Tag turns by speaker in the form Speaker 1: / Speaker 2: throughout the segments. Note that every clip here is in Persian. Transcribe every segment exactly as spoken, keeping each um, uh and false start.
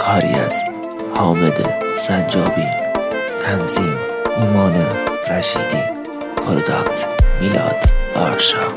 Speaker 1: کاری از حامد سنجابی، تنظیم ایمان رشیدی، پروداکت میلاد آرشا.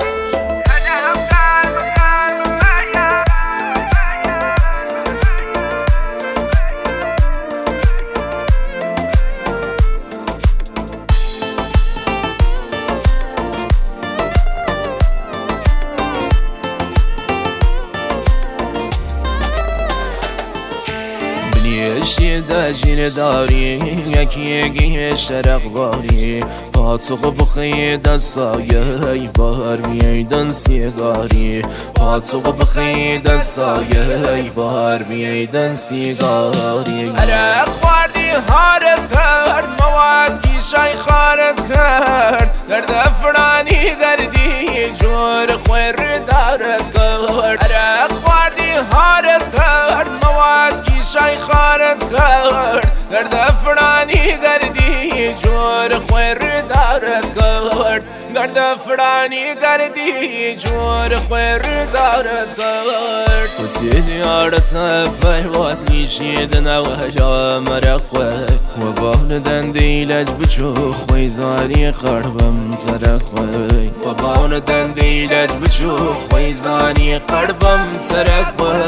Speaker 2: شیده جین داری یکی یکی شرق باری پاتوق بخی دستای بار مییدن سیگاری پاتوق بخی دستای بار مییدن سیگاری عرق خوردی هارت کرد مواد گیشای خارت کرد درد فرانی گردی جور خویر دارت کرد عرق خوردی هارت کرد مواد گیشای خارت کرد درد فرانی گردی جور خویر دارت کرد درد فرانی گردی جور خویر دارت کرد کسی دیارت پرواز نیشید نوجا مرخوه و بان دندی لج بچو خوی زانی قربم ترخوه و بان دندی لج بچو خوی زانی قربم ترخوه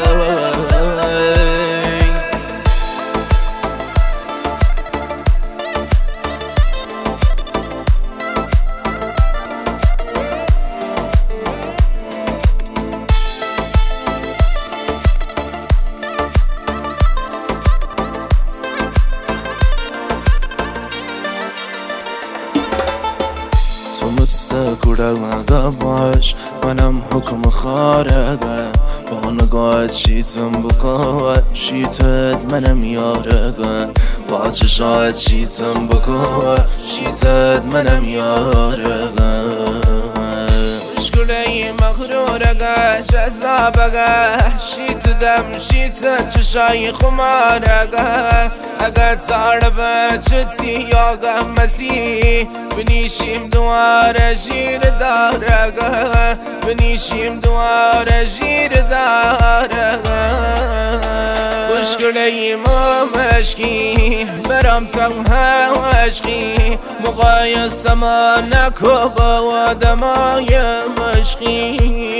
Speaker 2: مستقرقه باش منم حکم خارقه بانگاه شیتم بکن شیتت منم یارقه با چشات شیتم بکن شیتت منم یارقه مشکلی مغرورقه جذابقه شیت دم شیتت چشای خمارقه اگه تاربه چتی یاگه مسیح بنیشیم دواره جیر دارگه بنیشیم دواره جیر دارگه خوشگلی ما مشکی برام تنها عشقی مقایسه ما نکو با آدمای مشکی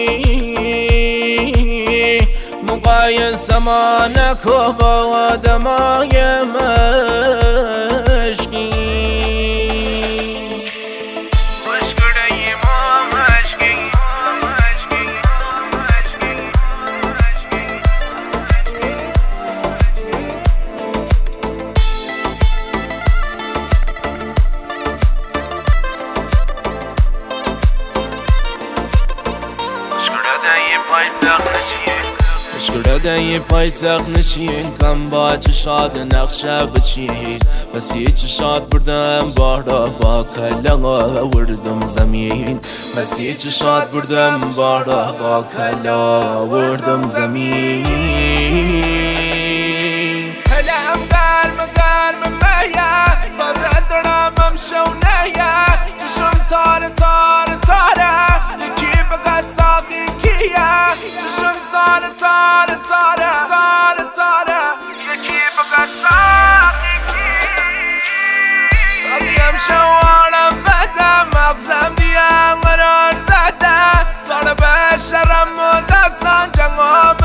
Speaker 2: مقایسه ما نکو با آدمای مشکی اشکرده پایتخت نشین کم با چشاد نقشه بچین بسی چشاد بردم بارا با کلا وردم زمین بسی چشاد بردم بارا با کلا وردم زمین هلم گرم گرم میا سازد درامم شونیا چشم تار تار تاره یکی بگه ساقی کیا چشم تار تار تاره تار تاره یکی بگه ساقی کیا ساقیم شوارم بده مغزم دیم قرار زده تاره به شرم و دستان جنگام